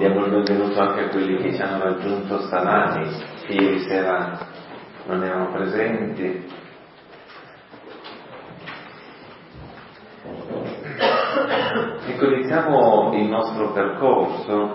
diamo il benvenuto anche a quelli che ci hanno raggiunto stamani, che ieri sera non erano presenti. Ecco, iniziamo il nostro percorso.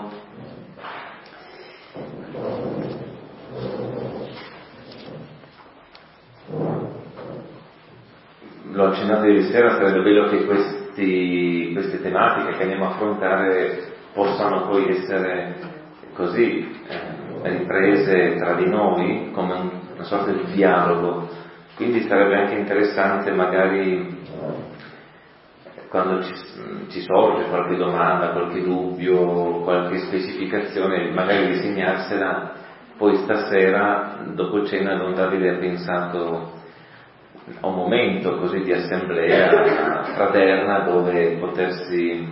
L'ho accennato ieri sera, sarebbe bello che queste tematiche che andiamo a affrontare possano poi essere così riprese tra di noi come una sorta di dialogo. Quindi sarebbe anche interessante magari quando ci sorge qualche domanda, qualche dubbio, qualche specificazione, magari disegnarsela poi stasera dopo cena Don Davide ha pensato a un momento così di assemblea fraterna dove potersi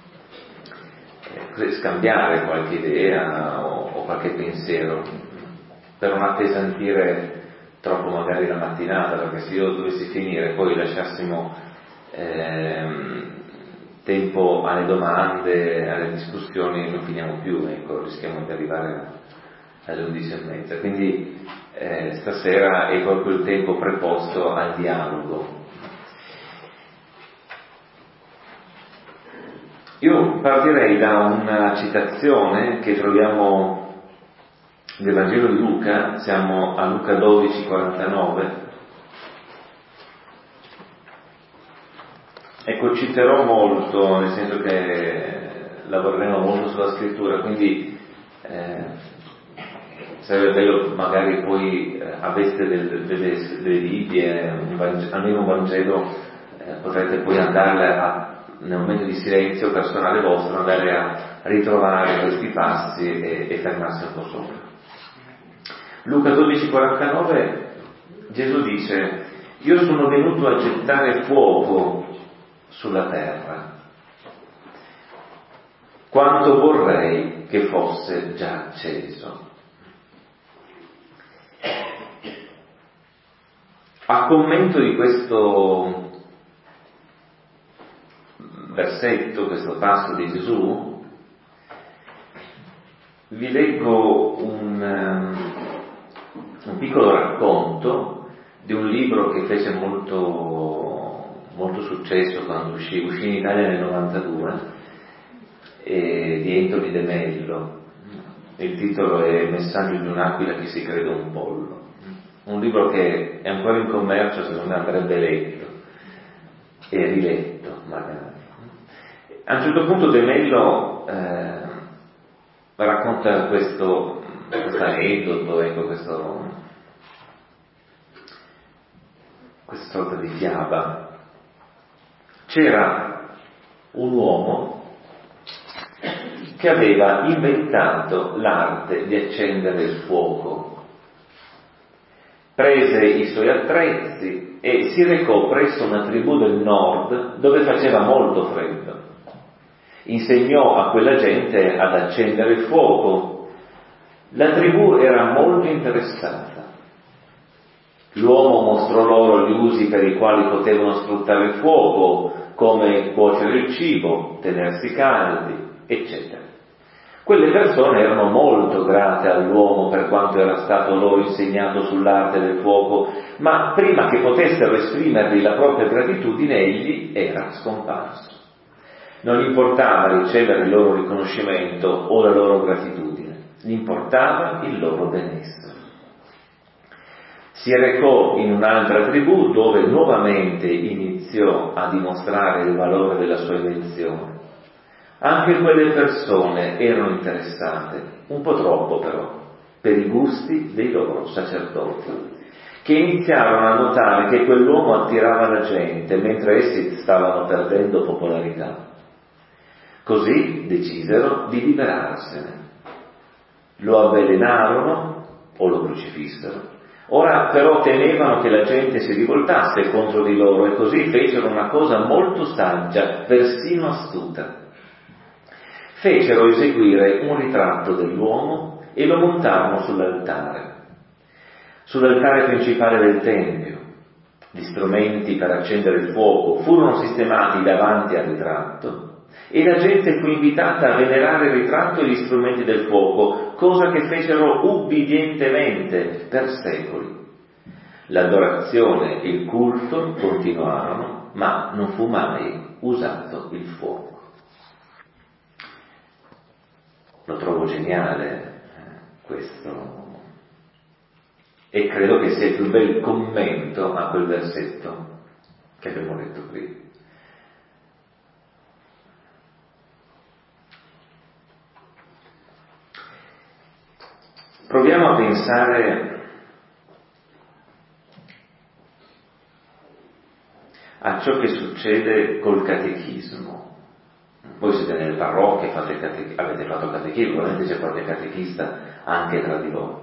scambiare qualche idea o qualche pensiero per non appesantire troppo magari la mattinata, perché se io dovessi finire e poi lasciassimo tempo alle domande, alle discussioni, non finiamo più, ecco, rischiamo di arrivare alle 11:30, quindi stasera è proprio il tempo preposto al dialogo. Io partirei da una citazione che troviamo nel Vangelo di Luca, siamo a Luca 12:49. Ecco, citerò molto, nel senso che lavoreremo molto sulla scrittura, quindi sarebbe bello magari poi aveste delle Bibbie, almeno un Vangelo, potrete poi andare nel momento di silenzio personale vostro, andare a ritrovare questi passi e fermarsi un po' sopra. Luca 12:49, Gesù dice: io sono venuto a gettare fuoco sulla terra, quanto vorrei che fosse già acceso. A commento di questo versetto, questo passo di Gesù, vi leggo un piccolo racconto di un libro che fece molto successo quando uscì in Italia nel 92, di Anthony De Mello. Il titolo è Messaggio di un'aquila che si crede un pollo. Un libro che è ancora in commercio, secondo me andrebbe letto e riletto magari. A un certo punto De Mello racconta questo aneddoto, ecco, questa sorta di fiaba. C'era un uomo che aveva inventato l'arte di accendere il fuoco. Prese i suoi attrezzi e si recò presso una tribù del nord dove faceva molto freddo. Insegnò a quella gente ad accendere il fuoco. La tribù era molto interessata. L'uomo mostrò loro gli usi per i quali potevano sfruttare il fuoco, come cuocere il cibo, tenersi caldi, eccetera. Quelle persone erano molto grate all'uomo per quanto era stato loro insegnato sull'arte del fuoco, ma prima che potessero esprimergli la propria gratitudine, egli era scomparso. Non importava ricevere il loro riconoscimento o la loro gratitudine, gli importava il loro benessere. Si recò in un'altra tribù dove nuovamente iniziò a dimostrare il valore della sua invenzione. Anche quelle persone erano interessate, un po' troppo però, per i gusti dei loro sacerdoti, che iniziarono a notare che quell'uomo attirava la gente mentre essi stavano perdendo popolarità. Così decisero di liberarsene. Lo avvelenarono o lo crocifissero. Ora però temevano che la gente si rivoltasse contro di loro e così fecero una cosa molto saggia, persino astuta. Fecero eseguire un ritratto dell'uomo e lo montarono sull'altare principale del tempio. Gli strumenti per accendere il fuoco furono sistemati davanti al ritratto e la gente fu invitata a venerare il ritratto e gli strumenti del fuoco, cosa che fecero ubbidientemente per secoli. L'adorazione e il culto continuarono, ma non fu mai usato il fuoco. Lo trovo geniale questo, e credo che sia il più bel commento a quel versetto che abbiamo letto prima. Proviamo a pensare a ciò che succede col catechismo. Voi siete nelle parrocchie, avete fatto catechismo, probabilmente c'è qualche catechista anche tra di voi.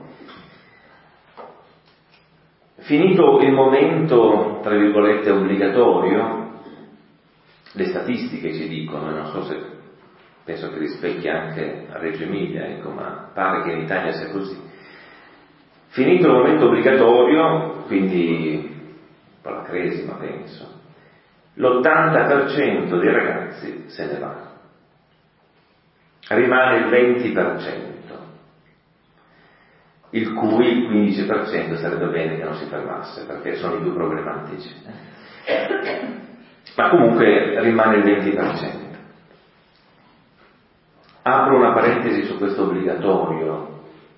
Finito il momento, tra virgolette, obbligatorio, le statistiche ci dicono, non so se, penso che rispecchia anche a Reggio Emilia, ecco, ma pare che in Italia sia così. Finito il momento obbligatorio, quindi un po' la cresima penso, l'80% dei ragazzi se ne va. Rimane il 20%, il cui il 15% sarebbe bene che non si fermasse, perché sono i più problematici. Ma comunque rimane il 20%. Apro una parentesi su questo obbligatorio.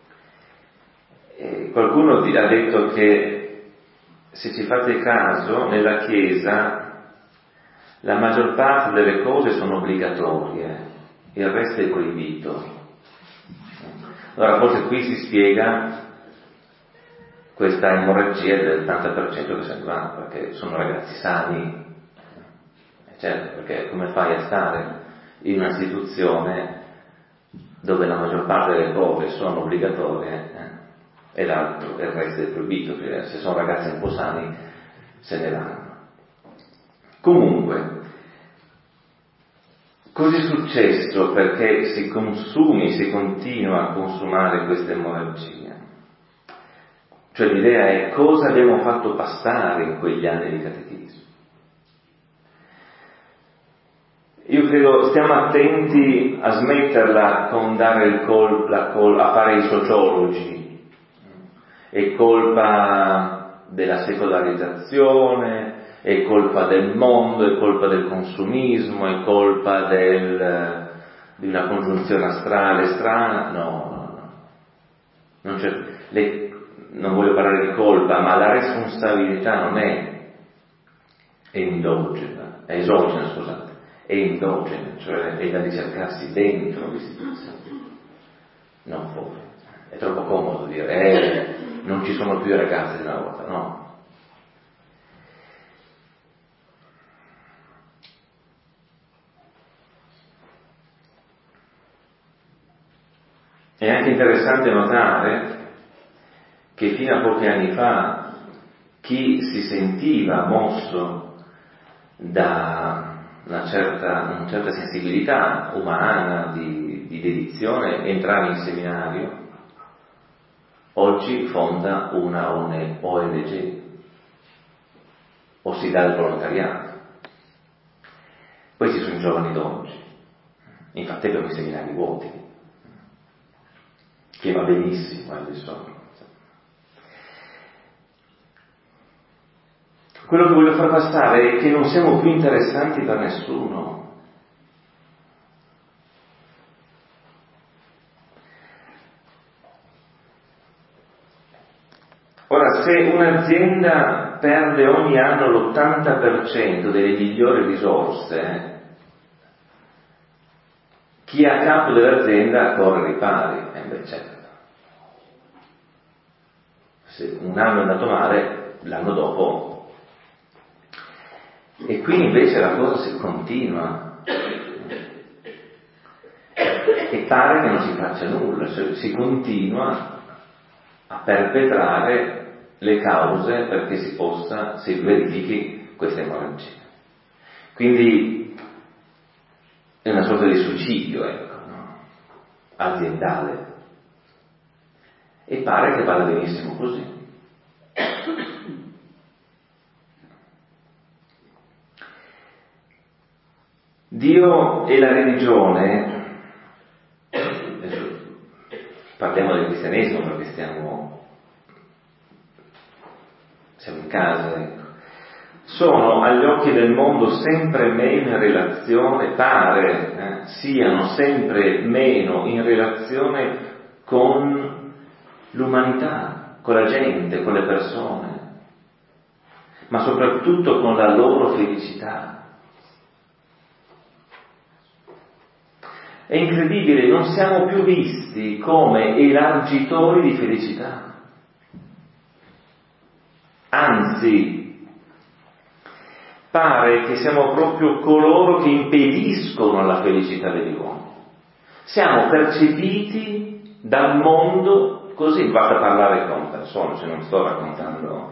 Qualcuno ha detto che, se ci fate caso, nella Chiesa la maggior parte delle cose sono obbligatorie, il resto è proibito. Allora forse qui si spiega questa emorragia del 80% che se ne va, perché sono ragazzi sani. Certo, perché come fai a stare in una istituzione dove la maggior parte delle cose sono obbligatorie e l'altro, il resto è proibito? Se sono ragazzi un po' sani se ne vanno. Comunque, cos'è successo perché si continua a consumare questa emorragia? Cioè l'idea è cosa abbiamo fatto passare in quegli anni di catechismo. Io credo stiamo attenti a smetterla con dare a fare i sociologi. È colpa della secolarizzazione, è colpa del mondo, è colpa del consumismo, è colpa di una congiunzione astrale strana. No. Non voglio parlare di colpa, ma la responsabilità non è endogena, è esogena, scusate, è endogena, cioè è da ricercarsi dentro l'istituzione, non fuori. È troppo comodo dire, non ci sono più i ragazzi di una volta, no. È anche interessante notare che fino a pochi anni fa chi si sentiva mosso da una certa sensibilità umana, di dedizione, entrava in seminario, oggi fonda una ONG o si dà il volontariato. Questi sono i giovani d'oggi. Infatti abbiamo i seminari vuoti, che va benissimo, insomma. Quello che voglio far passare è che non siamo più interessanti per nessuno. Ora, se un'azienda perde ogni anno l'80% delle migliori risorse, chi è a capo dell'azienda corre ripari. Certo. Se un anno è andato male, l'anno dopo. E qui invece la cosa si continua. E pare che non si faccia nulla, cioè si continua a perpetrare le cause perché si verifichi questa emorragia. Quindi è una sorta di suicidio, ecco, no? Aziendale. E pare che vada benissimo così. Dio e la religione, parliamo del cristianesimo perché siamo in casa, ecco. Sono agli occhi del mondo sempre meno in relazione, pare siano sempre meno in relazione con l'umanità, con la gente, con le persone, ma soprattutto con la loro felicità. È incredibile, non siamo più visti come elargitori di felicità. Anzi, pare che siamo proprio coloro che impediscono la felicità degli uomini. Siamo percepiti dal mondo così, basta parlare con persone, cioè non sto raccontando.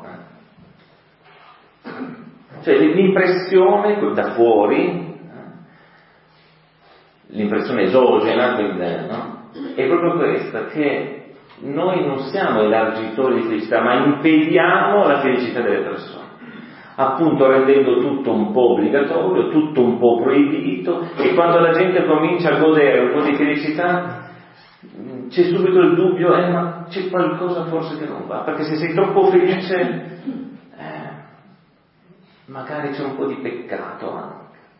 Cioè l'impressione da fuori, l'impressione esogena, quindi, no? È proprio questa, che noi non siamo elargitori di felicità, ma impediamo la felicità delle persone, appunto rendendo tutto un po' obbligatorio, tutto un po' proibito, e quando la gente comincia a godere un po' di felicità c'è subito il dubbio, ma c'è qualcosa forse che non va, perché se sei troppo felice magari c'è un po' di peccato anche.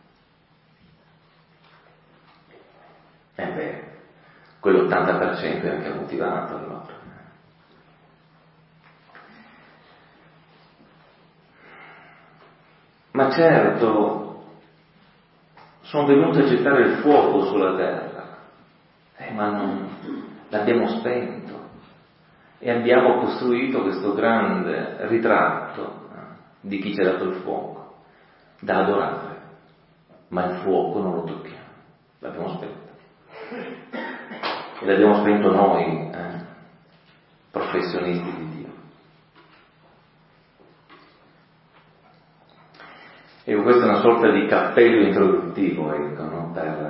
Quell'80% è anche motivato allora. Ma certo, sono venuti a gettare il fuoco sulla terra, ma non l'abbiamo spento e abbiamo costruito questo grande ritratto di chi ci ha dato il fuoco, da adorare, ma il fuoco non lo tocchiamo, l'abbiamo spento. E l'abbiamo spento noi, professionisti di Dio. E questa è una sorta di cappello introduttivo, ecco, no?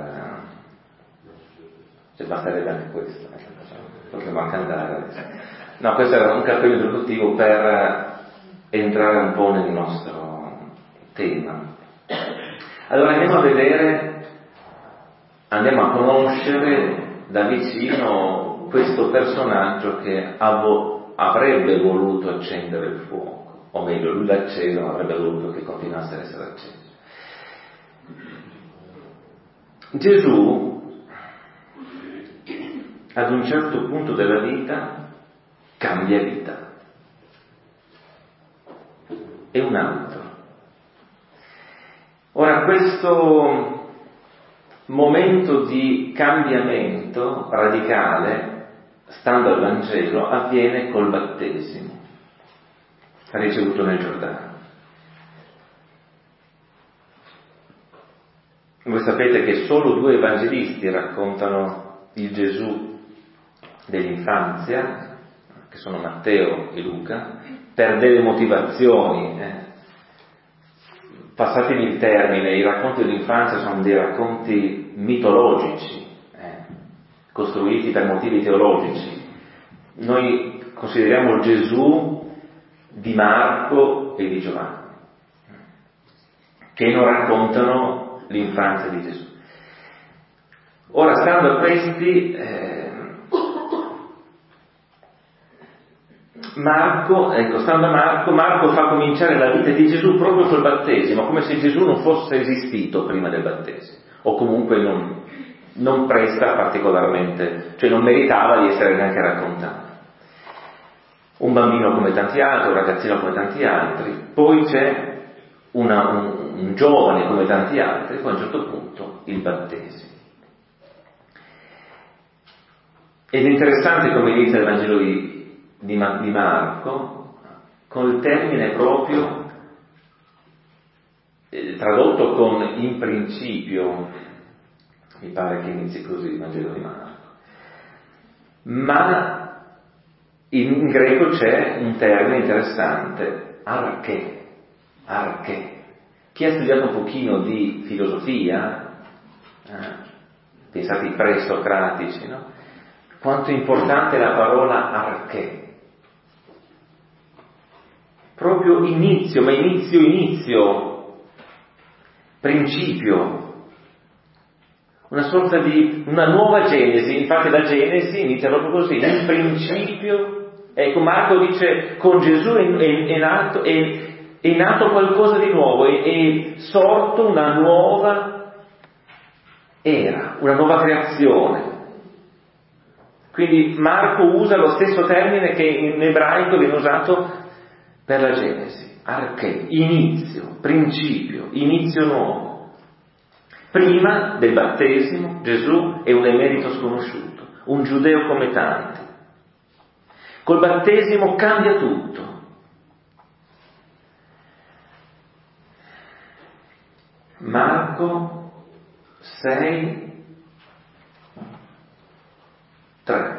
Cioè basterebbe anche questo, potremmo anche andare adesso. No, questo era un cappello introduttivo per entrare un po' nel nostro tema. Allora andiamo a conoscere da vicino questo personaggio che avrebbe voluto accendere il fuoco, o meglio, lui l'ha acceso, ma avrebbe voluto che continuasse ad essere acceso. Gesù, ad un certo punto della vita, cambia vita. È un altro. Ora, questo momento di cambiamento radicale, stando al Vangelo, avviene col battesimo ricevuto nel Giordano. Voi sapete che solo 2 evangelisti raccontano il Gesù dell'infanzia, che sono Matteo e Luca, per delle motivazioni. Passatemi il termine, i racconti dell'infanzia sono dei racconti mitologici, costruiti per motivi teologici. Noi consideriamo il Gesù di Marco e di Giovanni, che non raccontano l'infanzia di Gesù. Ora, stando a questi, Marco fa cominciare la vita di Gesù proprio col battesimo, come se Gesù non fosse esistito prima del battesimo, o comunque non presta particolarmente, cioè non meritava di essere neanche raccontato. Un bambino come tanti altri, un ragazzino come tanti altri, poi c'è un giovane come tanti altri, poi a un certo punto il battesimo. Ed è interessante come inizia il Vangelo di Marco, col termine proprio tradotto con in principio, mi pare che inizi così il Vangelo di Marco, ma in greco c'è un termine interessante, arche. Chi ha studiato un pochino di filosofia, pensate ai presocratici, no? Quanto è importante la parola arche. Proprio inizio, principio. una sorta di una nuova Genesi. Infatti la Genesi inizia proprio così, in principio, ecco, Marco dice con Gesù è nato qualcosa di nuovo, è sorto una nuova era, una nuova creazione. Quindi Marco usa lo stesso termine che in ebraico viene usato per la Genesi, arché, inizio, principio, inizio nuovo. Prima del battesimo Gesù è un emerito sconosciuto, un giudeo come tanti. Col battesimo cambia tutto. Marco 6, 3.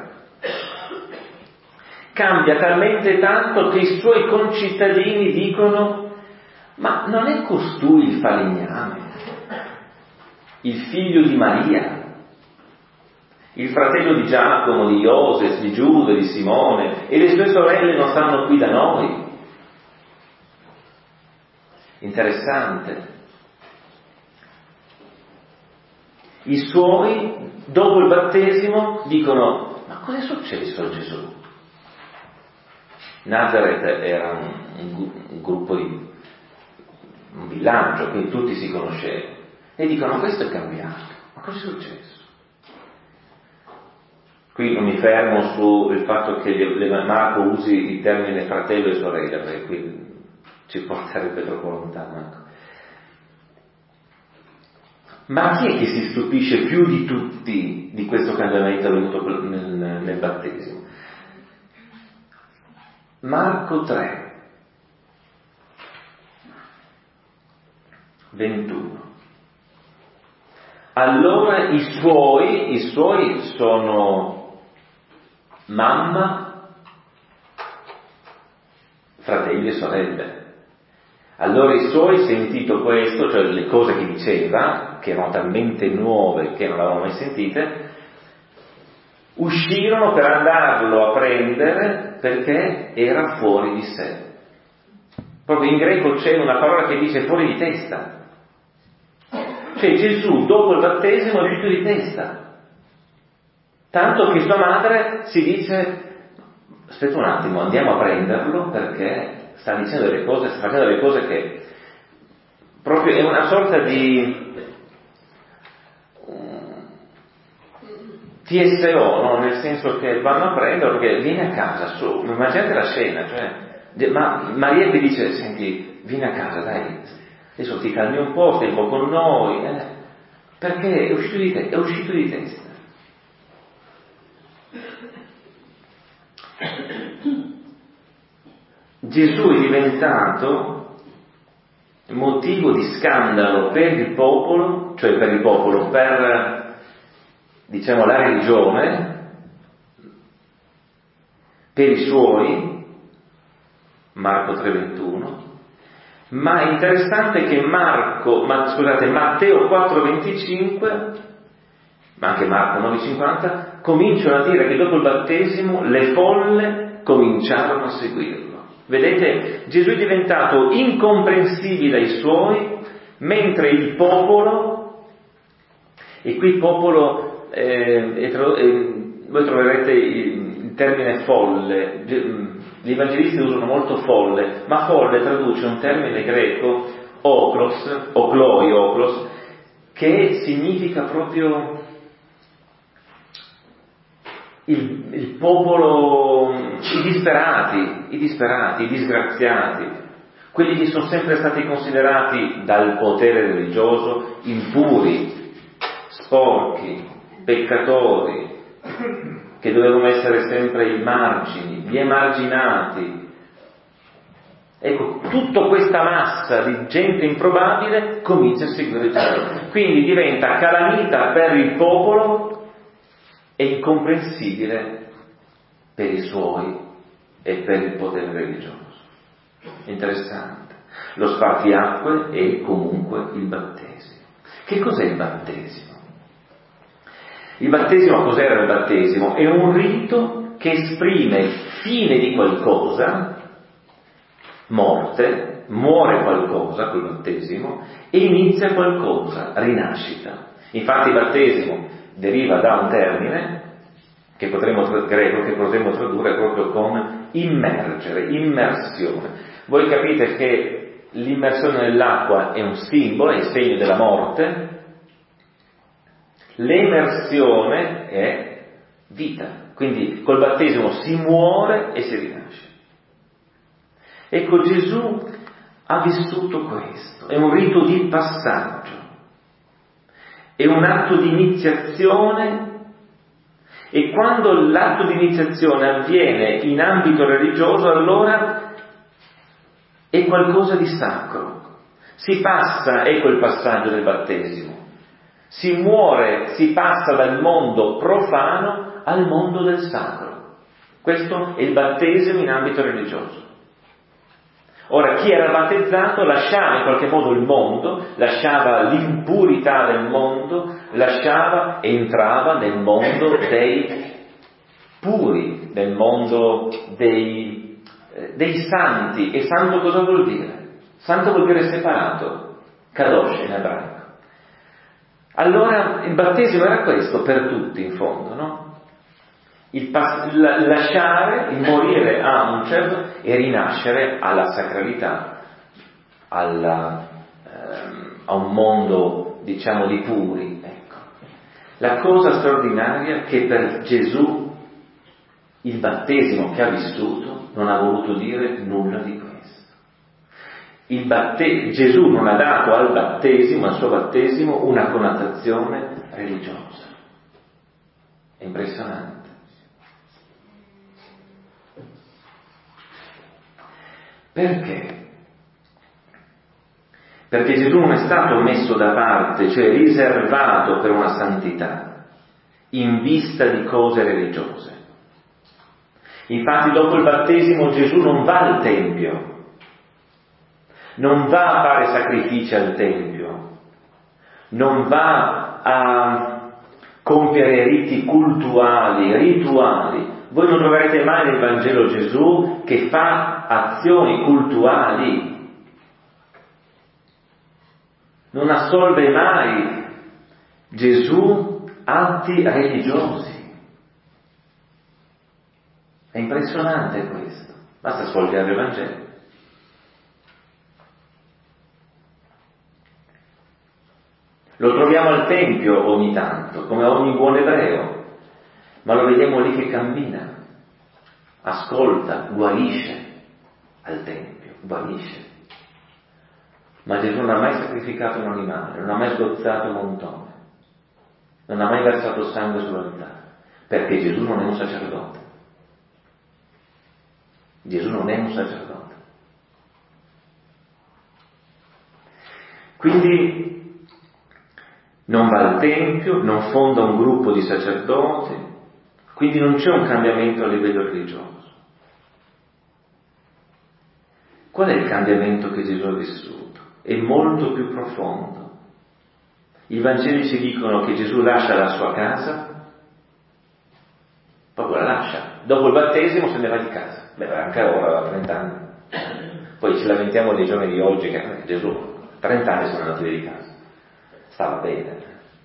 Cambia talmente tanto che i suoi concittadini dicono: ma non è costui il falegname, il figlio di Maria, il fratello di Giacomo, di Iosef, di Giuda, di Simone, e le sue sorelle non stanno qui da noi? Interessante. I suoi, dopo il battesimo, dicono: ma cosa è successo a Gesù? Nazareth era un gruppo di un villaggio, quindi tutti si conoscevano, e dicono: questo è cambiato, ma cosa è successo? Qui non mi fermo sul fatto che Marco usi il termine fratello e sorella, perché qui ci porterebbe troppo lontano, ecco. Ma chi è che si stupisce più di tutti di questo cambiamento avvenuto nel battesimo? Marco 3, 21. Allora i suoi sono mamma, fratelli e sorelle. Allora i suoi, sentito questo, cioè le cose che diceva, che erano talmente nuove che non l'avevano mai sentite, uscirono per andarlo a prendere perché era fuori di sé. Proprio in greco c'è una parola che dice fuori di testa. Cioè Gesù dopo il battesimo è uscito di testa. Tanto che sua madre si dice: aspetta un attimo, andiamo a prenderlo perché sta dicendo delle cose, sta facendo delle cose che proprio è una sorta di TSO, no? Nel senso che vanno a prenderlo perché viene a casa, su, immaginate la scena, cioè, ma Maria ti dice: senti, vieni a casa, dai, adesso ti calmi un po', stai un po' con noi, perché è uscito di testa. Gesù è diventato motivo di scandalo per il popolo, per diciamo la religione, per i suoi, Marco 3,21, ma è interessante che Matteo 4,25, ma anche Marco 9,50, cominciano a dire che dopo il battesimo le folle cominciarono a seguirlo. Vedete, Gesù è diventato incomprensibile ai suoi, mentre il popolo, e qui popolo, voi troverete il termine folle, gli evangelisti usano molto folle, ma folle traduce un termine greco, oklos, che significa proprio il popolo, i disperati, i disgraziati, quelli che sono sempre stati considerati dal potere religioso impuri, sporchi, peccatori, che dovevano essere sempre ai margini, gli emarginati. Ecco, tutta questa massa di gente improbabile comincia a seguire Gesù. Quindi diventa calamita per il popolo e incomprensibile per i suoi e per il potere religioso. Interessante. Lo spartiacque è comunque il battesimo. Che cos'è il battesimo? Il battesimo, cos'era il battesimo? È un rito che esprime il fine di qualcosa, morte, muore qualcosa col battesimo e inizia qualcosa, rinascita. Infatti il battesimo deriva da un termine greco che potremmo tradurre proprio con immergere, immersione. Voi capite che l'immersione nell'acqua è un simbolo, è il segno della morte, l'emersione è vita. Quindi col battesimo si muore e si rinasce. Ecco, Gesù ha vissuto questo, è un rito di passaggio, è un atto di iniziazione, e quando l'atto di iniziazione avviene in ambito religioso, allora è qualcosa di sacro. Si passa, ecco il passaggio del battesimo, si muore, si passa dal mondo profano al mondo del sacro. Questo è il battesimo in ambito religioso. Ora, chi era battezzato lasciava in qualche modo il mondo, lasciava l'impurità del mondo, lasciava e entrava nel mondo dei puri, nel mondo dei santi. E santo cosa vuol dire? Santo vuol dire separato, kadosh in ebraico. Allora il battesimo era questo per tutti in fondo, no? Il lasciare, il morire a un certo e rinascere alla sacralità, a un mondo, diciamo, di puri. Ecco. La cosa straordinaria è che per Gesù il battesimo che ha vissuto non ha voluto dire nulla di questo. Gesù non ha dato al suo battesimo, una connotazione religiosa. È impressionante. Perché? Perché Gesù non è stato messo da parte, cioè riservato per una santità, in vista di cose religiose. Infatti dopo il battesimo Gesù non va al Tempio, non va a fare sacrifici al Tempio, non va a compiere riti rituali. Voi non troverete mai nel Vangelo Gesù che fa azioni cultuali, non assolve mai Gesù atti religiosi. È impressionante questo, basta sfogliare il Vangelo. Lo troviamo al Tempio ogni tanto, come ogni buon ebreo, ma lo vediamo lì che cammina, ascolta, guarisce al Tempio, guarisce. Ma Gesù non ha mai sacrificato un animale, non ha mai sgozzato un montone, non ha mai versato sangue sull'altare, perché Gesù non è un sacerdote. Gesù non è un sacerdote. Quindi non va al Tempio, non fonda un gruppo di sacerdoti, quindi non c'è un cambiamento a livello religioso. Qual è il cambiamento che Gesù ha vissuto? È molto più profondo. I Vangeli ci dicono che Gesù lascia la sua casa, proprio la lascia. Dopo il battesimo se ne va di casa. Anche ora, da 30 anni. Poi ci lamentiamo dei giorni di oggi che Gesù, 30 anni sono andati via di casa. Stava bene.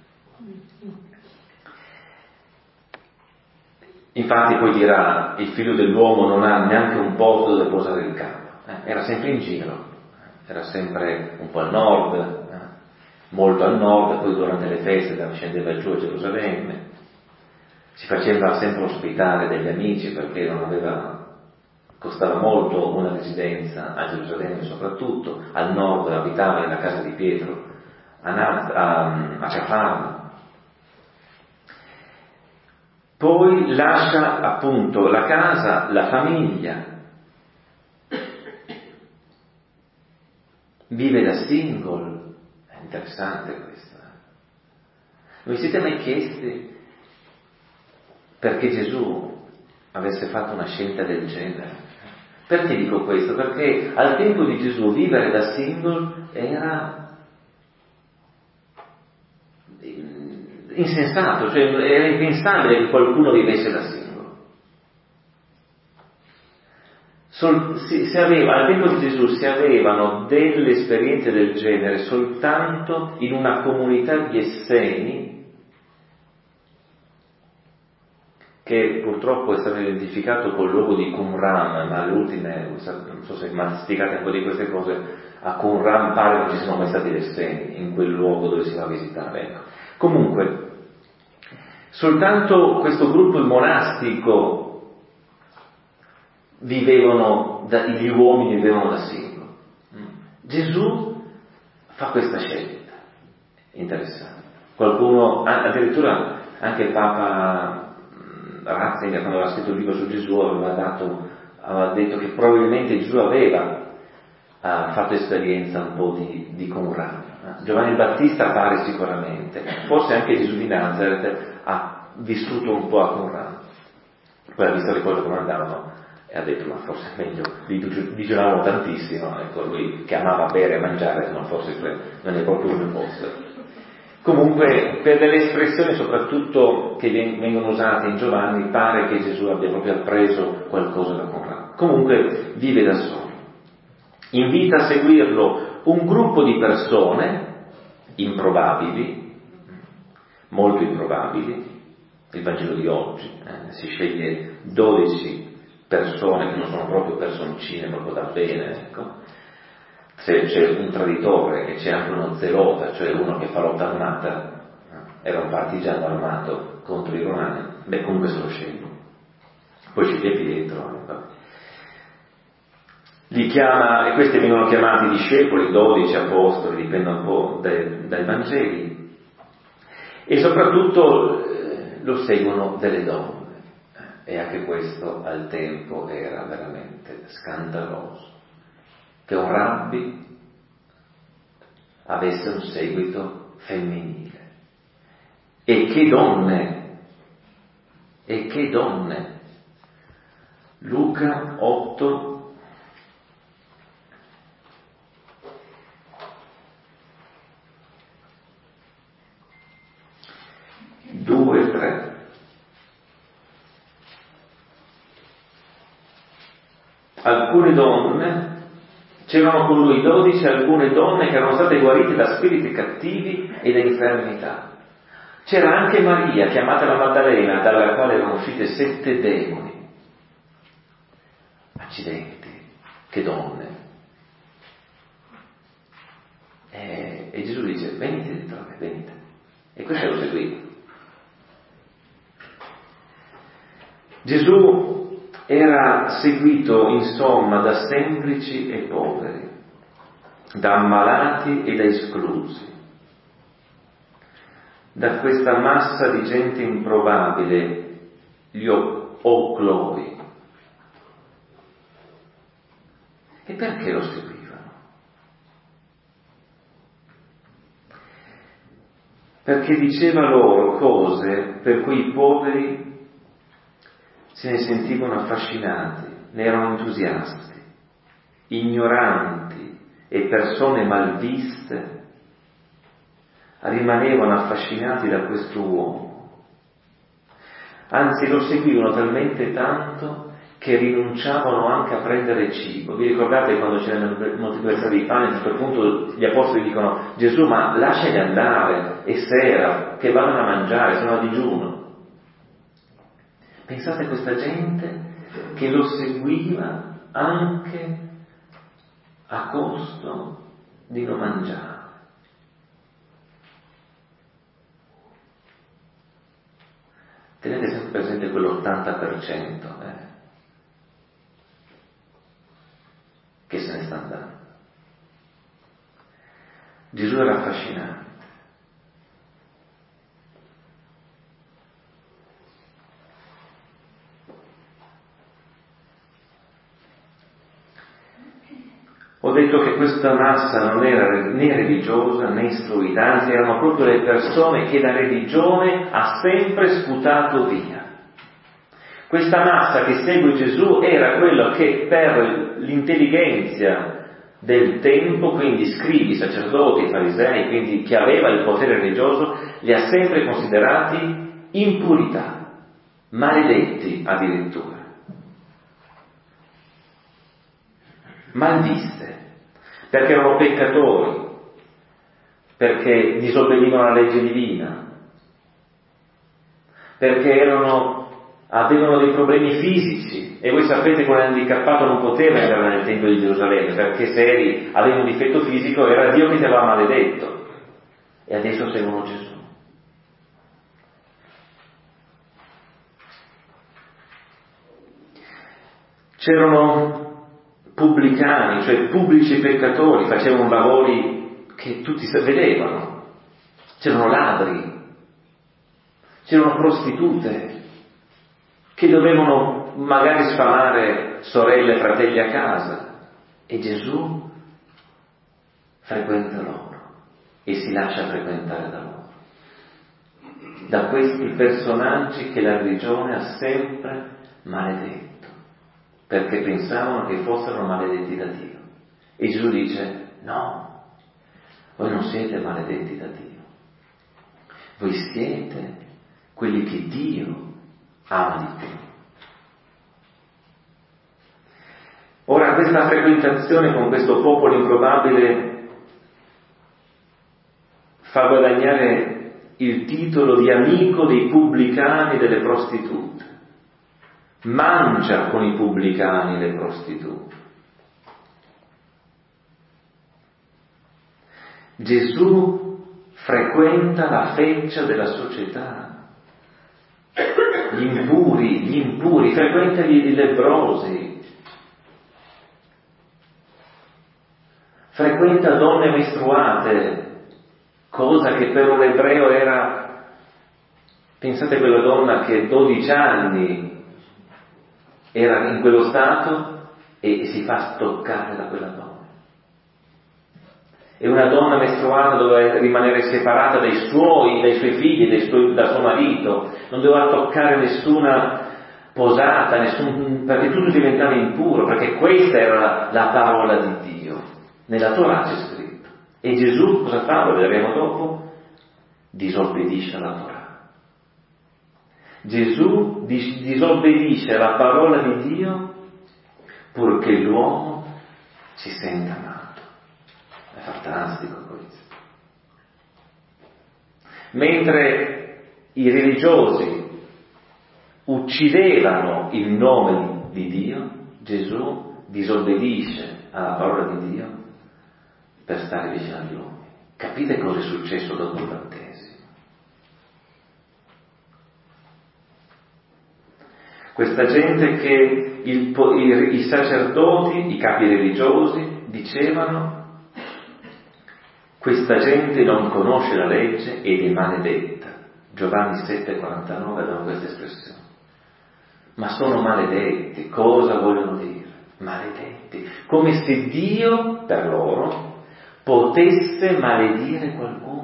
Infatti poi dirà, il figlio dell'uomo non ha neanche un posto dove posare il capo. Era sempre in giro, era sempre un po' al nord, molto al nord, poi durante le feste scendeva giù a Gerusalemme, si faceva sempre ospitare degli amici perché costava molto una residenza a Gerusalemme soprattutto, al nord abitava nella casa di Pietro, a Cafarno. Poi lascia appunto la casa, la famiglia, vive da single. È interessante questo. Vi siete mai chiesti perché Gesù avesse fatto una scelta del genere? Perché dico questo? Perché al tempo di Gesù vivere da single era insensato, cioè era impensabile che qualcuno vivesse da singolo. Al tempo di Gesù si avevano delle esperienze del genere soltanto in una comunità di Esseni, che purtroppo è stato identificato col luogo di Qumran, ma alle ultime, non so se masticate un po' di queste cose, a Qumran pare non ci siano mai stati gli Esseni in quel luogo dove si va a visitare. Ecco. Comunque, soltanto questo gruppo monastico gli uomini vivevano da singoli. Gesù fa questa scelta interessante. Qualcuno, addirittura anche Papa Ratzinger, quando aveva scritto il libro su Gesù, aveva detto che probabilmente Gesù aveva fatto esperienza un po' di Qumran. Giovanni il Battista pare sicuramente, forse anche Gesù di Nazareth ha vissuto un po' a Qumran. Poi ha visto le cose come andavano e ha detto: ma forse è meglio, digiunavano tantissimo, ecco, lui che amava bere e mangiare, no, forse non è proprio il mio posto. Comunque, per delle espressioni soprattutto che vengono usate in Giovanni, pare che Gesù abbia proprio appreso qualcosa da Qumran. Comunque vive da solo. Invita a seguirlo un gruppo di persone improbabili, molto improbabili. Il Vangelo di oggi si sceglie 12 persone che non sono proprio personcine, proprio da bene, ecco. Se c'è un traditore e c'è anche uno zelota, cioè uno che fa lotta armata, era un partigiano armato contro i romani, comunque se lo sceglie. Poi sceglie Pietro, li chiama, e questi vengono chiamati discepoli, 12 apostoli, dipende un po' dai Vangeli, e soprattutto lo seguono delle donne, e anche questo al tempo era veramente scandaloso, che un rabbi avesse un seguito femminile. E che donne! Luca 8, due, 3. Alcune donne, c'erano con lui 12 alcune donne che erano state guarite da spiriti cattivi e da infermità. C'era anche Maria, chiamata la Maddalena, dalla quale erano uscite 7 demoni. Accidenti, che donne. E Gesù dice: venite dentro a me, venite. E questo lo seguì. Gesù era seguito, insomma, da semplici e poveri, da ammalati e da esclusi, da questa massa di gente improbabile, gli ocloi. E perché lo seguivano? Perché diceva loro cose per cui i poveri se ne sentivano affascinati, ne erano entusiasti. Ignoranti e persone malviste rimanevano affascinati da questo uomo. Anzi, lo seguivano talmente tanto che rinunciavano anche a prendere cibo. Vi ricordate quando c'è la molteplicità dei pani, a un certo punto gli apostoli dicono: Gesù, ma lasciali andare, è sera, che vadano a mangiare, sono a digiuno. Pensate a questa gente che lo seguiva anche a costo di non mangiare. Tenete sempre presente quell'80% che se ne sta andando. Gesù era affascinante. Ho detto che questa massa non era né religiosa né istruita, anzi erano proprio le persone che la religione ha sempre sputato via. Questa massa che segue Gesù era quello che per l'intelligenza del tempo, quindi scribi, sacerdoti, farisei, quindi chi aveva il potere religioso, li ha sempre considerati impurità, maledetti addirittura. malviste, perché erano peccatori, perché disobbedivano alla legge divina, perché avevano dei problemi fisici, e voi sapete che un handicappato non poteva entrare nel Tempio di Gerusalemme, perché se avevi un difetto fisico era Dio che ti aveva maledetto, e adesso seguono Gesù. C'erano pubblicani, cioè pubblici peccatori, facevano lavori che tutti vedevano, c'erano ladri, c'erano prostitute che dovevano magari sfamare sorelle e fratelli a casa, e Gesù frequenta loro e si lascia frequentare da loro, da questi personaggi che la religione ha sempre maledetto, perché pensavano che fossero maledetti da Dio. E Gesù dice: no, voi non siete maledetti da Dio, voi siete quelli che Dio ama di più. Ora, questa frequentazione con questo popolo improbabile fa guadagnare il titolo di amico dei pubblicani e delle prostitute. Mangia con i pubblicani e le prostitute. Gesù frequenta la feccia della società, gli impuri, frequenta i lebbrosi, frequenta donne mestruate, cosa che per un ebreo era, pensate a quella donna che 12 anni era in quello stato e si fa toccare da quella donna. E una donna mestruata doveva rimanere separata dai suoi figli, da suo marito, non doveva toccare nessuna posata, perché tutto diventava impuro, perché questa era la parola di Dio. Nella Torah c'è scritto. E Gesù cosa fa? Lo vedremo dopo. Disobbedisce alla Torah. Gesù disobbedisce alla parola di Dio purché l'uomo si senta amato. È fantastico questo. Mentre i religiosi uccidevano il nome di Dio, Gesù disobbedisce alla parola di Dio per stare vicino agli uomini. Capite cosa è successo dopo il battesimo? Questa gente che i sacerdoti, i capi religiosi, dicevano: questa gente non conosce la legge ed è maledetta. Giovanni 7,49 danno questa espressione. Ma sono maledetti. Cosa vogliono dire? Maledetti. Come se Dio, per loro, potesse maledire qualcuno.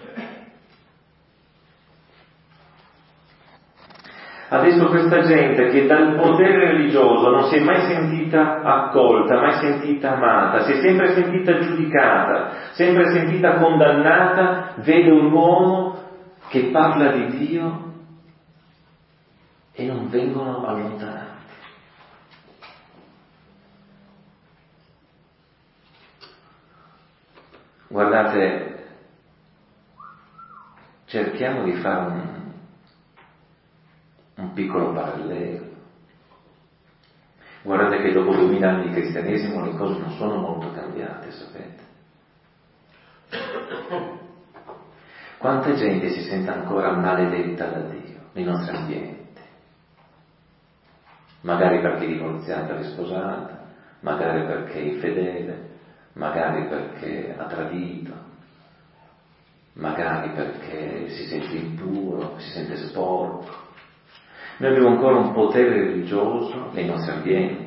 Adesso questa gente che dal potere religioso non si è mai sentita accolta, mai sentita amata, si è sempre sentita giudicata, sempre sentita condannata, vede un uomo che parla di Dio e non vengono allontanati. Guardate, cerchiamo di fare un piccolo parallelo. Guardate che dopo 2000 anni di cristianesimo le cose non sono molto cambiate, sapete? Quanta gente si sente ancora maledetta da Dio nei nostri ambienti? Magari perché è divorziata, risposata, magari perché è infedele, magari perché ha tradito, magari perché si sente impuro, si sente sporco. Noi abbiamo ancora un potere religioso nei nostri ambienti,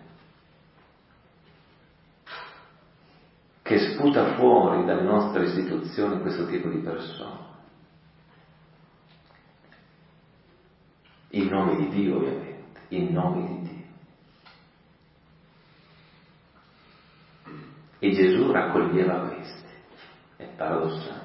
che sputa fuori dalle nostre istituzioni questo tipo di persone. In nome di Dio, ovviamente, in nome di Dio. E Gesù raccoglieva questi. È paradossale.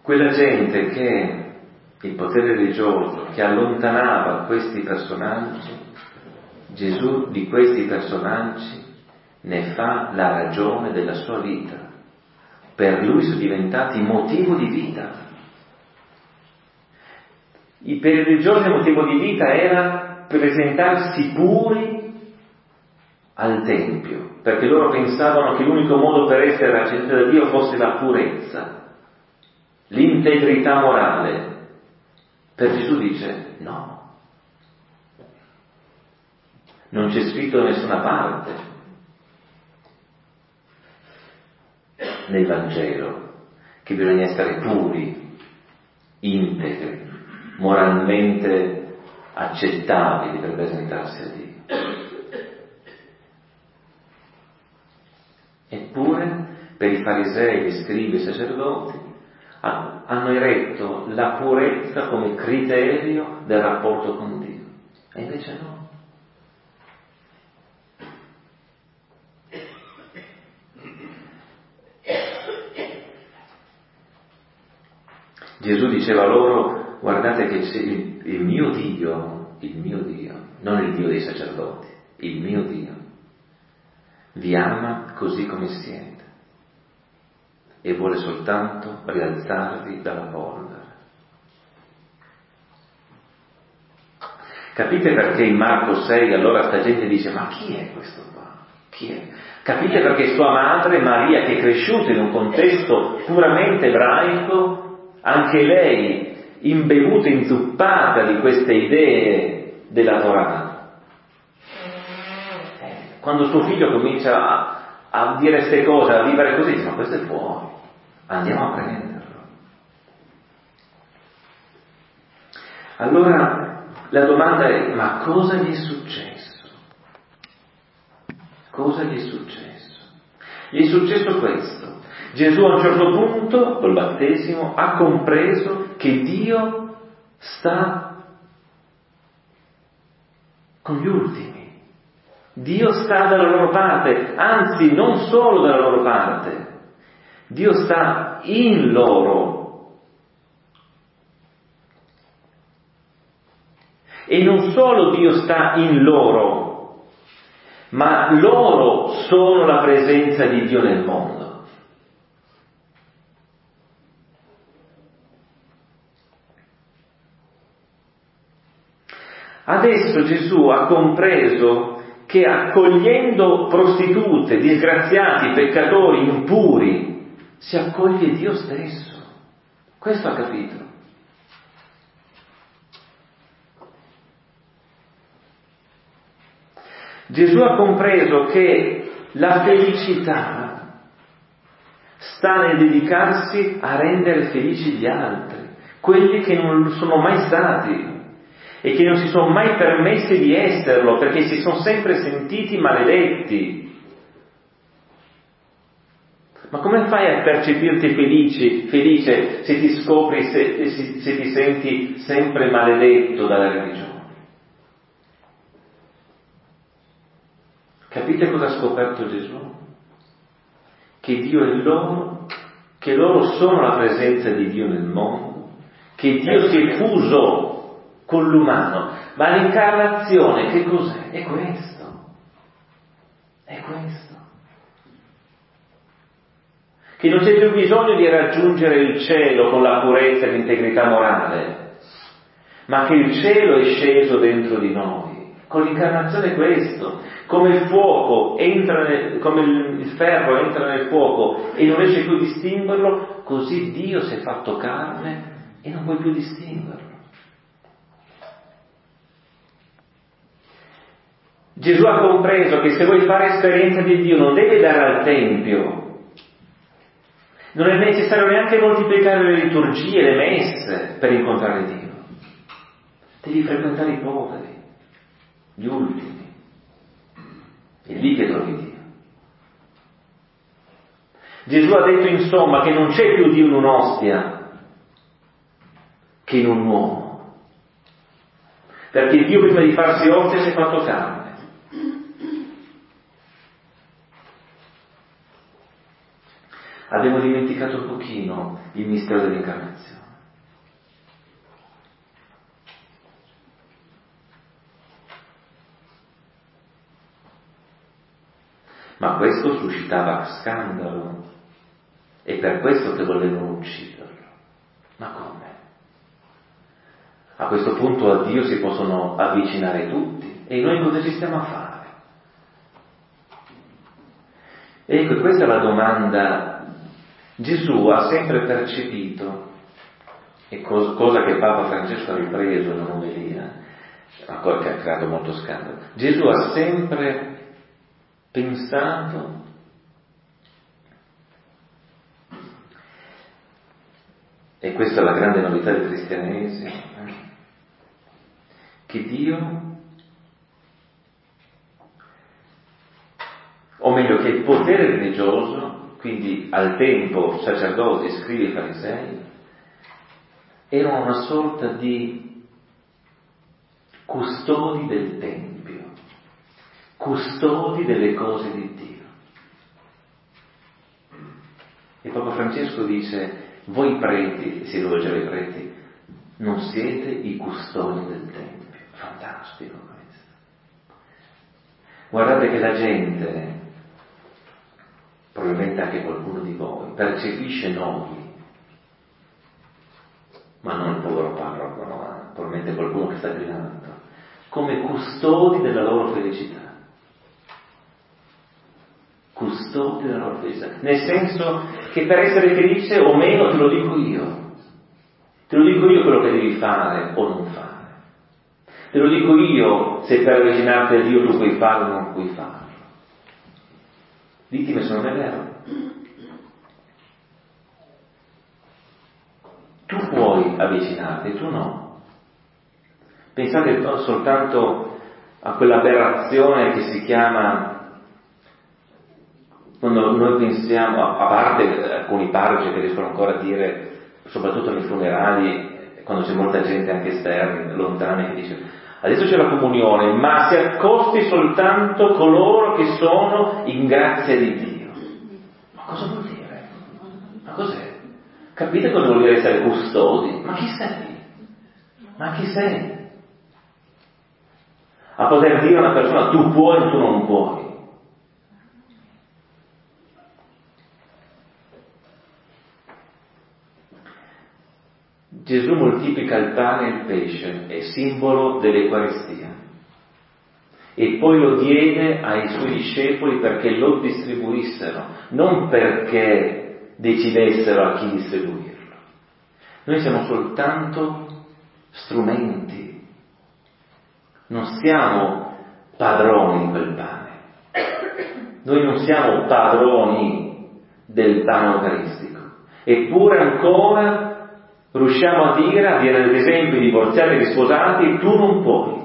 quella gente che, il potere religioso, che allontanava questi personaggi, Gesù di questi personaggi ne fa la ragione della sua vita. Per lui sono diventati motivo di vita. Per i religiosi il motivo di vita era presentarsi puri al Tempio, perché loro pensavano che l'unico modo per essere raggiunti da Dio fosse la purezza, l'integrità morale. Per Gesù dice no, non c'è scritto da nessuna parte nel Vangelo che bisogna essere puri, integri, moralmente accettabili per presentarsi a Dio. Eppure per i farisei, gli scribi e i sacerdoti hanno eretto la purezza come criterio del rapporto con Dio. E invece no. Gesù diceva loro: guardate che il mio Dio, non il Dio dei sacerdoti, il mio Dio vi ama così come siete e vuole soltanto rialzarvi dalla polvere. Capite perché in Marco 6 allora sta gente dice: ma chi è questo qua? Chi è? Capite perché sua madre Maria, che è cresciuta in un contesto puramente ebraico, anche lei imbevuta, inzuppata di queste idee della Torah, quando suo figlio comincia a dire queste cose, a vivere così, dice: ma questo è fuori, andiamo a prenderlo. Allora la domanda è: ma cosa gli è successo? Cosa gli è successo? Gli è successo questo: Gesù a un certo punto, col battesimo, ha compreso che Dio sta con gli ultimi. Dio sta dalla loro parte, anzi non solo dalla loro parte, Dio sta in loro. E non solo Dio sta in loro, ma loro sono la presenza di Dio nel mondo. Adesso Gesù ha compreso che accogliendo prostitute, disgraziati, peccatori, impuri, si accoglie Dio stesso. Questo ha capito. Gesù ha compreso che la felicità sta nel dedicarsi a rendere felici gli altri, quelli che non sono mai stati e che non si sono mai permessi di esserlo, perché si sono sempre sentiti maledetti. Ma come fai a percepirti felice se ti scopri, se ti senti sempre maledetto dalla religione? Capite cosa ha scoperto Gesù? Che Dio è loro, che loro sono la presenza di Dio nel mondo, che Dio si è fuso con l'umano. Ma l'incarnazione che cos'è? È questo. È questo. Che non c'è più bisogno di raggiungere il cielo con la purezza e l'integrità morale, ma che il cielo è sceso dentro di noi. Con l'incarnazione è questo. Come il fuoco come il ferro entra nel fuoco e non riesce più a distinguerlo, così Dio si è fatto carne e non puoi più distinguerlo. Gesù ha compreso che se vuoi fare esperienza di Dio non devi andare al Tempio, non è necessario neanche moltiplicare le liturgie, le messe per incontrare Dio. Devi frequentare i poveri, gli ultimi. È lì che trovi Dio. Gesù ha detto insomma che non c'è più Dio in un'ostia che in un uomo, perché Dio prima di farsi ostia si è fatto carne. Abbiamo dimenticato un pochino il mistero dell'incarnazione. Ma questo suscitava scandalo, e per questo che volevano ucciderlo. Ma come? A questo punto a Dio si possono avvicinare tutti, e noi cosa ci stiamo a fare? Ecco, questa è la domanda. Gesù ha sempre percepito, e cosa che Papa Francesco ha ripreso nell'omelia, che ha creato molto scandalo. Gesù ha sempre pensato e questa è la grande novità del cristianesimo, che Dio, o meglio che il potere religioso, quindi al tempo sacerdoti, scribi e farisei, erano una sorta di custodi del Tempio, custodi delle cose di Dio. E Papa Francesco dice: voi preti, si rivolge ai preti, non siete i custodi del Tempio. Fantastico questo. Guardate che la gente, probabilmente anche qualcuno di voi, percepisce noi, ma non il povero parroco, no, probabilmente qualcuno che sta gridando, come custodi della loro felicità. Custodi della loro felicità. Nel senso che per essere felice o meno te lo dico io. Te lo dico io quello che devi fare o non fare. Te lo dico io se per avvicinarti a Dio tu puoi farlo o non puoi farlo. Ditemi se non è vero. Tu puoi avvicinarti, tu no. Pensate soltanto a quell'aberrazione che si chiama, quando noi pensiamo, a parte alcuni parroci che riescono ancora a dire, soprattutto nei funerali, quando c'è molta gente anche esterna, lontana, che dice: adesso c'è la comunione, ma si accosti soltanto coloro che sono in grazia di Dio. Ma cosa vuol dire? Ma cos'è? Capite cosa vuol dire essere custodi? Ma chi sei? Ma chi sei? A poter dire a una persona: tu puoi o tu non puoi. Gesù moltiplica il pane e il pesce, è simbolo dell'Eucaristia, e poi lo diede ai suoi discepoli perché lo distribuissero, non perché decidessero a chi distribuirlo. Noi siamo soltanto strumenti, non siamo padroni di quel pane, noi non siamo padroni del pane eucaristico, eppure ancora riusciamo a dire ad esempio ai divorziati e risposati: tu non puoi.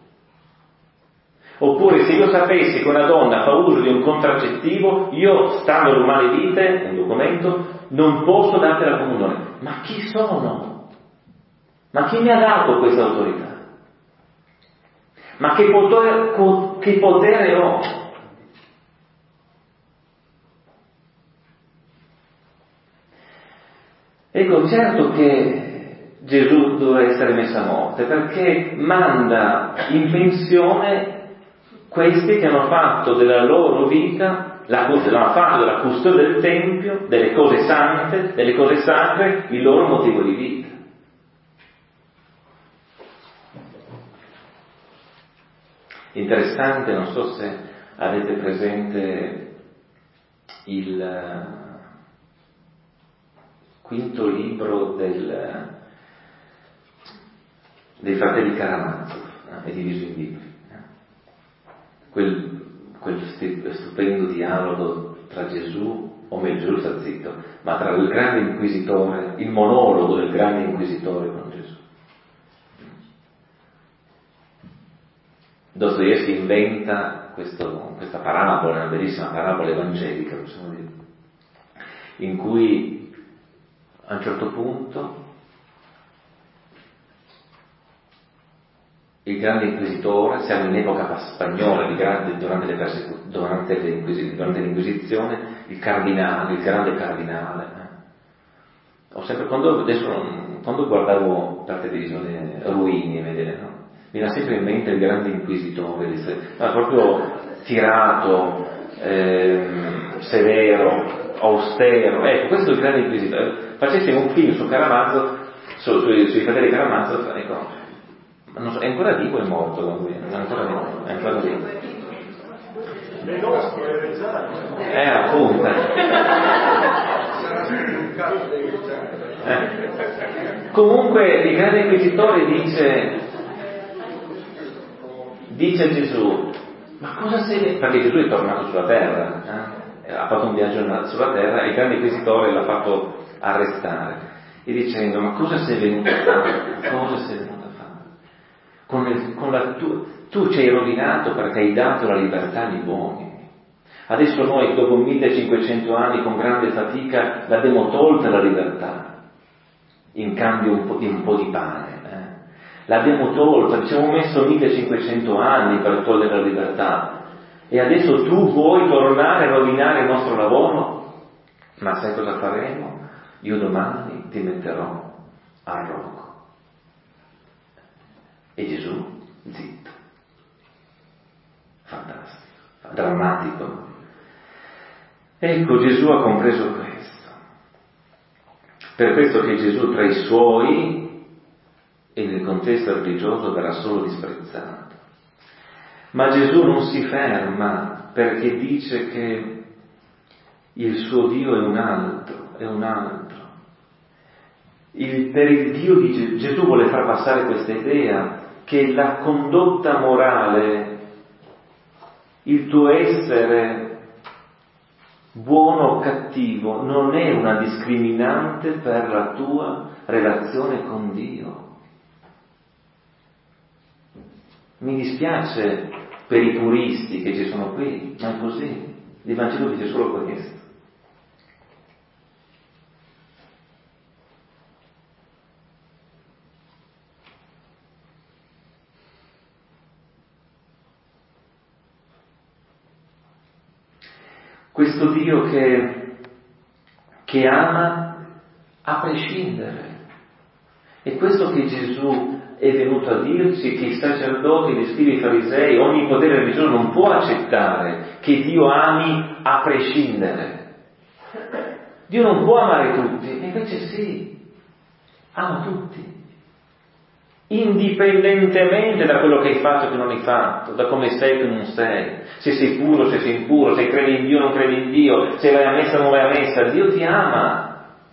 Oppure, se io sapessi che una donna fa uso di un contraccettivo, io, stando in umane vite, un documento, non posso darti la comunione. Ma chi sono? Ma chi mi ha dato questa autorità? Ma che potere ho? Ecco, certo che Gesù doveva essere messo a morte, perché manda in pensione questi che hanno fatto della loro vita, hanno fatto della custodia del Tempio, delle cose sante, delle cose sacre, il loro motivo di vita. Interessante, non so se avete presente il quinto libro dei fratelli Karamazov, è diviso in libri. Quel stupendo dialogo tra Gesù, o meglio Gesù sta zitto, ma tra il grande inquisitore, il monologo del grande inquisitore con Gesù. Dostoevskij inventa questa parabola, una bellissima parabola evangelica, possiamo dire, in cui a un certo punto il grande inquisitore, siamo in epoca spagnola durante l'Inquisizione, il cardinale, il grande cardinale. Ho sempre, quando guardavo per televisione Ruini, vedere, no? Mi viene sempre in mente il grande inquisitore, proprio tirato, severo, austero. Ecco, questo è il grande inquisitore. Facesse un film su Karamazov, sui fratelli Karamazov, ecco, non so, è ancora vivo o è morto lui? È ancora vivo. Le nostre già. Appunto. Comunque il grande inquisitore dice a Gesù, ma cosa sei? Perché Gesù è tornato sulla terra, ha fatto un viaggio sulla terra e il grande inquisitore l'ha fatto arrestare e dicendo, ma cosa sei venuto a fare? Cosa sei venuto a fare? Tu ci hai rovinato perché hai dato la libertà agli uomini. Adesso noi dopo 1500 anni con grande fatica l'abbiamo tolta la libertà in cambio di un po' di pane. L'abbiamo tolta, ci abbiamo messo 1500 anni per togliere la libertà e adesso tu vuoi tornare a rovinare il nostro lavoro? Ma sai cosa faremo? Io domani ti metterò al rogo. E Gesù zitto. Fantastico, drammatico. Ecco, Gesù ha compreso questo. Per questo che Gesù tra i suoi e nel contesto religioso verrà solo disprezzato. Ma Gesù non si ferma perché dice che il suo Dio è un altro. Per il Dio di Gesù vuole far passare questa idea che la condotta morale, il tuo essere buono o cattivo, non è una discriminante per la tua relazione con Dio. Mi dispiace per i puristi che ci sono qui, ma è così. Il Vangelo dice solo questo. Questo Dio che ama a prescindere. E questo che Gesù è venuto a dirci, che i sacerdoti, gli scribi, i farisei, ogni potere religioso non può accettare che Dio ami a prescindere. Dio non può amare tutti, e invece sì, ama tutti. Indipendentemente da quello che hai fatto e che non hai fatto, da come sei o non sei, se sei puro, se sei impuro, se credi in Dio o non credi in Dio, se vai a messa o non vai a messa, Dio ti ama.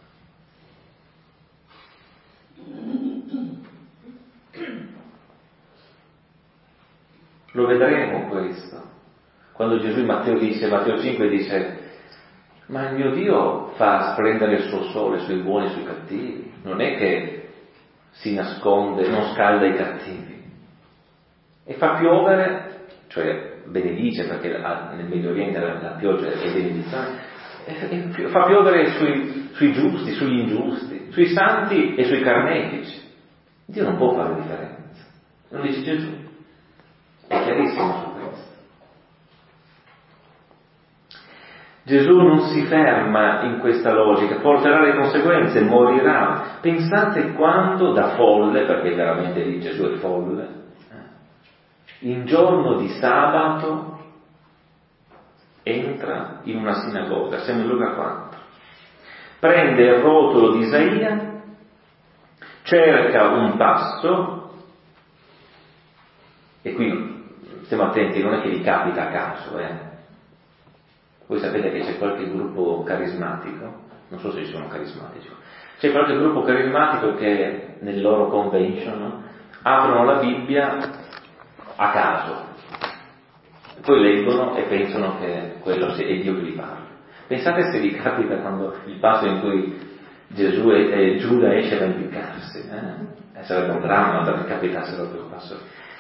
Lo vedremo questo. Quando Gesù in Matteo 5 dice, ma il mio Dio fa splendere il suo sole sui buoni e sui cattivi, non è che si nasconde, non scalda i cattivi e fa piovere, cioè benedice, perché nel Medio Oriente la pioggia è benedizione, e fa piovere sui giusti, sugli ingiusti, sui santi e sui carnefici. Dio non può fare differenza, lo dice Gesù, è chiarissimo su questo. Gesù non si ferma in questa logica, porterà le conseguenze, morirà. Pensate quando da folle, perché veramente lì Gesù è folle, in giorno di sabato entra in una sinagoga, siamo in Luca 4, prende il rotolo di Isaia, cerca un passo, e qui stiamo attenti, non è che vi capita a caso, Voi sapete che c'è qualche gruppo carismatico, non so se ci sono carismatici, c'è qualche gruppo carismatico che nel loro convention aprono la Bibbia a caso, poi leggono e pensano che quello è Dio che li parla. Pensate se vi capita quando il passo in cui Gesù e Giuda esce da impiccarsi, sarebbe un dramma se capitassero quel passo.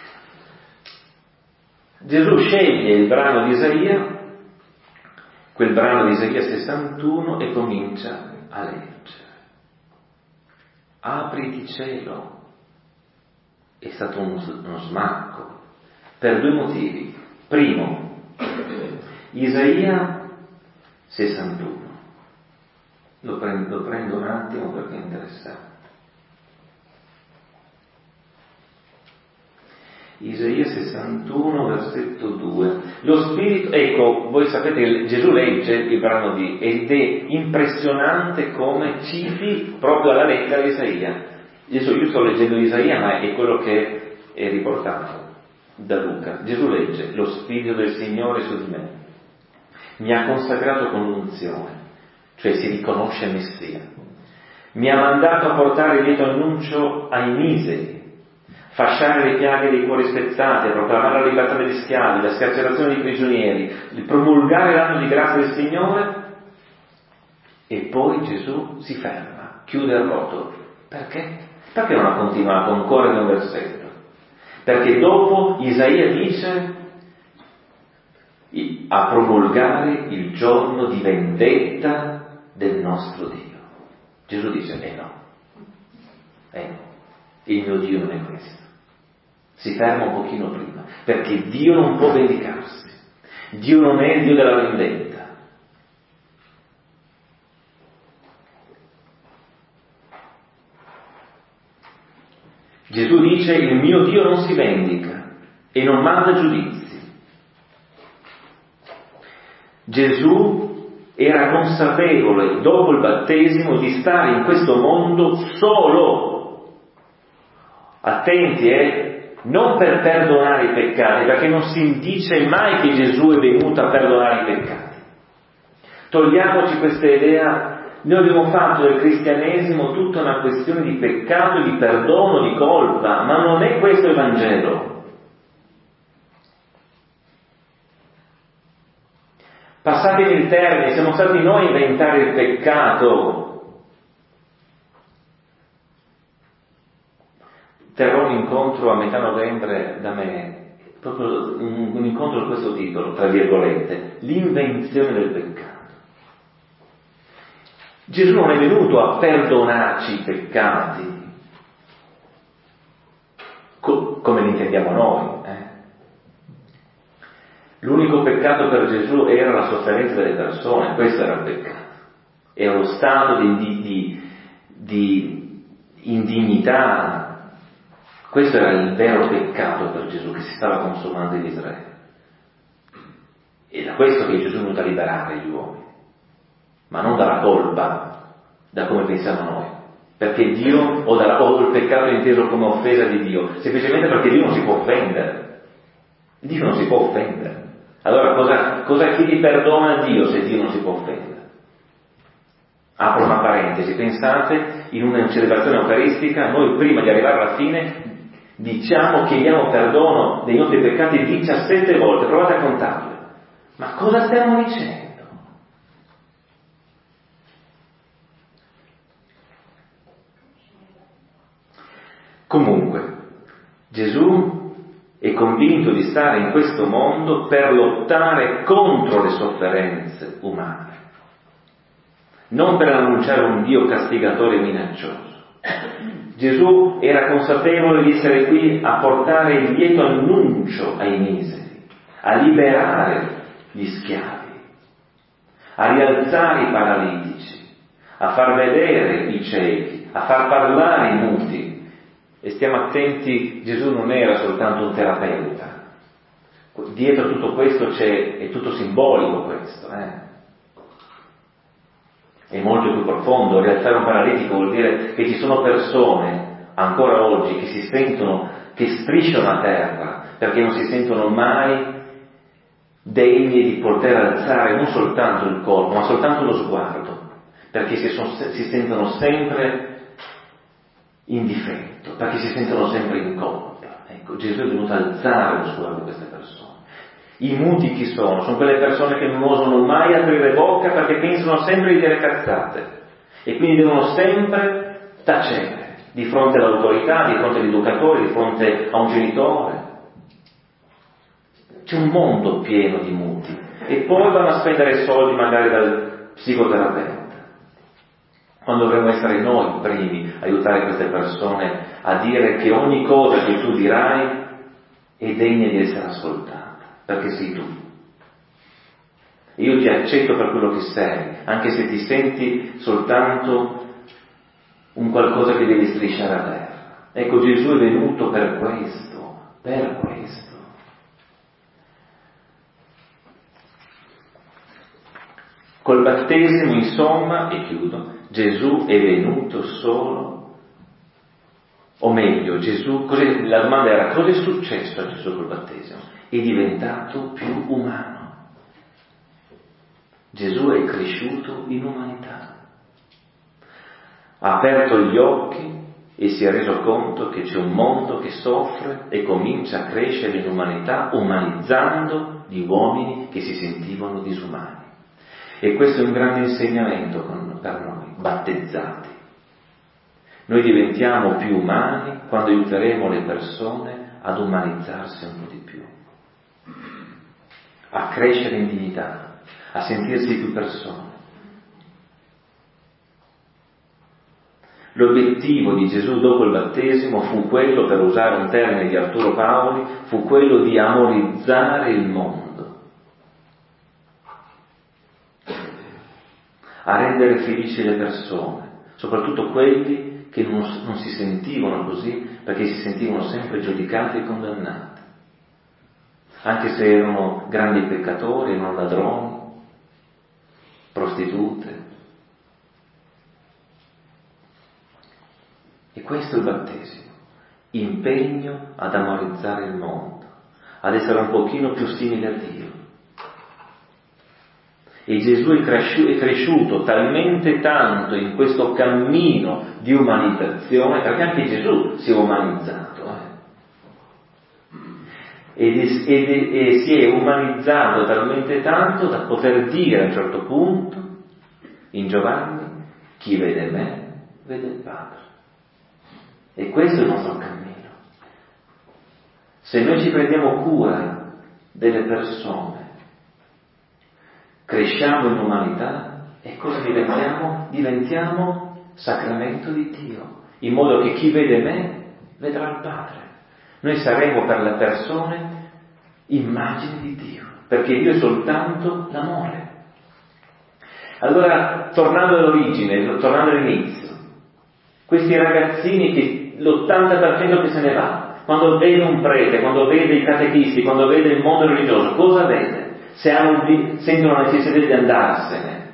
Gesù sceglie il brano di Isaia, quel brano di Isaia 61, e comincia a leggere. Apriti cielo. È stato uno smacco per due motivi. Primo, Isaia 61. Lo prendo un attimo perché è interessante. Isaia 61, versetto 2. Lo Spirito, ecco, voi sapete che Gesù legge il brano ed è impressionante come citi proprio alla lettera Isaia. Adesso io sto leggendo Isaia, ma è quello che è riportato da Luca. Gesù legge: lo Spirito del Signore su di me mi ha consacrato con l'unzione, cioè si riconosce Messia. Mi ha mandato a portare il lieto annuncio ai miseri, fasciare le piaghe dei cuori spezzati, a proclamare la libertà degli schiavi, la scarcerazione dei prigionieri, promulgare l'anno di grazia del Signore. E poi Gesù si ferma, chiude il rotolo. Perché? Perché non ha continuato ancora nel versetto? Perché dopo Isaia dice a promulgare il giorno di vendetta del nostro Dio. Gesù dice, no, il mio Dio non è questo. Si ferma un pochino prima, perché Dio non può vendicarsi. Dio non è il Dio della vendetta. Gesù dice, il mio Dio non si vendica e non manda giudizi. Gesù era consapevole, dopo il battesimo, di stare in questo mondo solo. Attenti, non per perdonare i peccati, perché non si dice mai che Gesù è venuto a perdonare i peccati. Togliamoci questa idea. Noi abbiamo fatto del cristianesimo tutta una questione di peccato, di perdono, di colpa, ma non è questo il Vangelo. Passatemi il termine, siamo stati noi a inventare il peccato. Terrò un incontro a metà novembre da me, proprio un incontro di questo titolo, tra virgolette, l'invenzione del peccato. Gesù non è venuto a perdonarci i peccati, come li intendiamo noi. L'unico peccato per Gesù era la sofferenza delle persone, questo era il peccato. Era lo stato di indignità. Questo era il vero peccato per Gesù che si stava consumando in Israele. E da questo che Gesù è venuto a liberare gli uomini, ma non dalla colpa, da come pensiamo noi. Perché Dio, o il peccato è inteso come offesa di Dio, semplicemente perché Dio non si può offendere. Dio non si può offendere. Allora cosa chiedi perdono a Dio se Dio non si può offendere? Apro una parentesi, pensate, in una celebrazione eucaristica, noi prima di arrivare alla fine chiediamo perdono dei nostri peccati 17 volte, provate a contarli. Ma cosa stiamo dicendo? Comunque, Gesù è convinto di stare in questo mondo per lottare contro le sofferenze umane, non per annunciare un Dio castigatore e minaccioso. Gesù era consapevole di essere qui a portare il lieto annuncio ai miseri, a liberare gli schiavi, a rialzare i paralitici, a far vedere i ciechi, a far parlare i muti. E stiamo attenti, Gesù non era soltanto un terapeuta. Dietro tutto questo è tutto simbolico questo. È molto più profondo. Rialzare un paralitico vuol dire che ci sono persone, ancora oggi, che si sentono, che strisciano a terra, perché non si sentono mai degni di poter alzare non soltanto il corpo, ma soltanto lo sguardo, perché si sentono sempre in difetto, perché si sentono sempre in colpa. Ecco, Gesù è venuto ad alzare lo sguardo di queste persone. I muti chi sono? Sono quelle persone che non osano mai aprire bocca perché pensano sempre di dire cazzate e quindi devono sempre tacere di fronte all'autorità, di fronte all'educatore, di fronte a un genitore. C'è un mondo pieno di muti e poi vanno a spendere soldi magari dal psicoterapeuta, quando dovremmo essere noi primi a aiutare queste persone a dire che ogni cosa che tu dirai è degna di essere ascoltata, perché sei tu. Io ti accetto per quello che sei, anche se ti senti soltanto un qualcosa che deve strisciare a terra. Ecco, Gesù è venuto per questo, per questo. Col battesimo, insomma, e chiudo, Gesù è venuto solo, o meglio, la domanda era: cosa è successo a Gesù col battesimo? È diventato più umano. Gesù è cresciuto in umanità. Ha aperto gli occhi e si è reso conto che c'è un mondo che soffre e comincia a crescere in umanità, umanizzando gli uomini che si sentivano disumani. E questo è un grande insegnamento per noi, battezzati. Noi diventiamo più umani quando aiuteremo le persone ad umanizzarsi un po' di più, a crescere in dignità, a sentirsi più persone. L'obiettivo di Gesù dopo il battesimo fu quello, per usare un termine di Arturo Paoli, fu quello di amorizzare il mondo, a rendere felici le persone, soprattutto quelli che non si sentivano così, perché si sentivano sempre giudicati e condannati, anche se erano grandi peccatori, erano ladroni, prostitute. E questo è il battesimo, impegno ad amorizzare il mondo, ad essere un pochino più simile a Dio. E Gesù è cresciuto talmente tanto in questo cammino di umanizzazione, perché anche Gesù si è umanizzato, e si è umanizzato talmente tanto da poter dire a un certo punto in Giovanni: chi vede me vede il Padre. E questo è il nostro cammino. Se noi ci prendiamo cura delle persone, cresciamo in umanità, e cosa diventiamo? Diventiamo sacramento di Dio, in modo che chi vede me vedrà il Padre. Noi saremo per le persone immagini di Dio, perché Dio è soltanto l'amore. Allora, tornando all'origine, tornando all'inizio, questi ragazzini che l'80% che se ne va, quando vede un prete, quando vede i catechisti, quando vede il mondo religioso, cosa vede? Sentono la necessità di andarsene.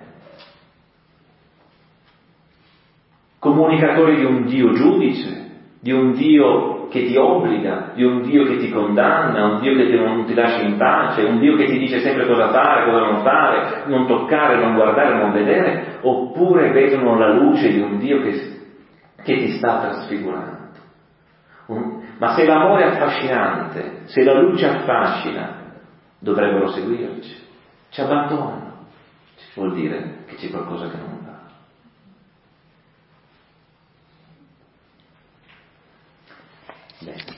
Comunicatori di un Dio giudice, di un Dio che ti obbliga, di un Dio che ti condanna, un Dio che non ti lascia in pace, un Dio che ti dice sempre cosa fare, cosa non fare, non toccare, non guardare, non vedere, oppure vedono la luce di un Dio che ti sta trasfigurando. Ma se l'amore è affascinante, se la luce affascina, dovrebbero seguirci. Ci abbandonano. Vuol dire che c'è qualcosa che non va. Bene.